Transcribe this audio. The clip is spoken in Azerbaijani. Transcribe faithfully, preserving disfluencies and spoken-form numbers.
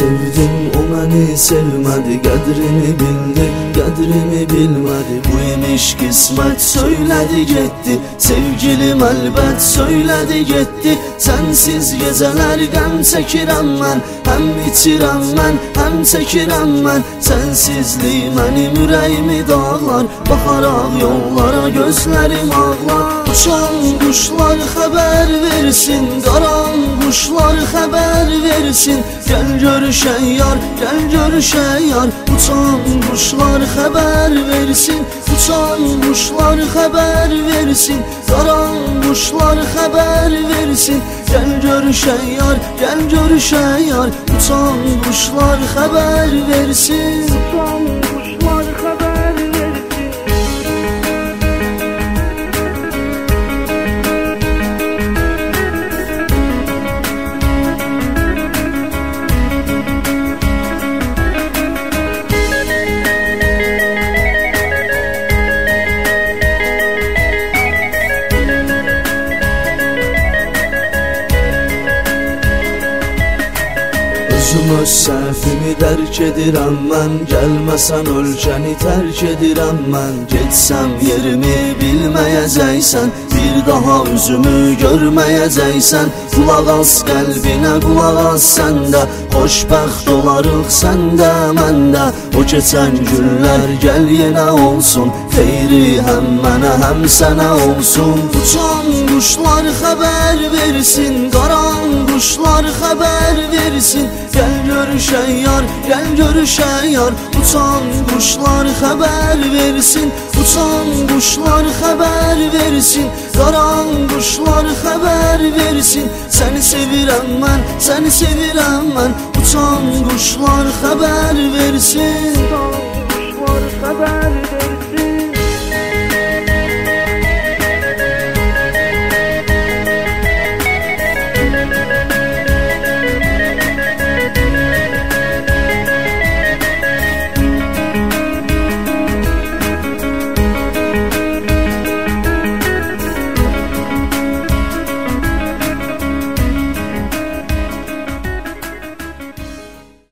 sevdim, o məni sevmədi. Qədrini bildim, qədrimi bilmədi. Bu imiş qismət söylədi getdi. Sevgilim əlbət söylədi getdi. Sənsiz gecələr qəm çəkirəm mən, həm içirəm mən, həm çəkirəm mən. Sənsizlik mənim ürəyimi dağlar, baxaraq yollara gözlərim ağlar. Uçan quşlar xəbər versin, qaran quşlar xəbər versin. Gəl görüşək yar, gəl görüşək yar. Uçan quşlar xəbər versin, uçan quşlar xəbər versin. Qaran quşlar xəbər versin. Gəl görüşək yar, gəl görüşək yar. Uçan quşlar xəbər versin, uçan quşlar xəbər versin. Özüm öz səhvimi dərk edirəm mən. Gəlməsən ölkəni tərk edirəm mən. Getsəm yerimi bilməyəcəksən, bir daha üzümü görməyəcəksən. Qulaq as qəlbinə, qulaq as səndə. Xoşbəxt olarıq səndə, məndə. O keçən günlər gəl yenə olsun, xeyri həm mənə, həm sənə olsun. Uçan quşlar xəbər versin, qaran quşlar xəbər versin. Gəl görüşək yar, gəl görüşək yar. Uçan quşlar xəbər versin, uçan quşlar xəbər versin. Qaran quşlar xəbər versin. Səni sevirəm mən, səni sevirəm mən. Uçan quşlar xəbər versin, uçan quşlar xəbər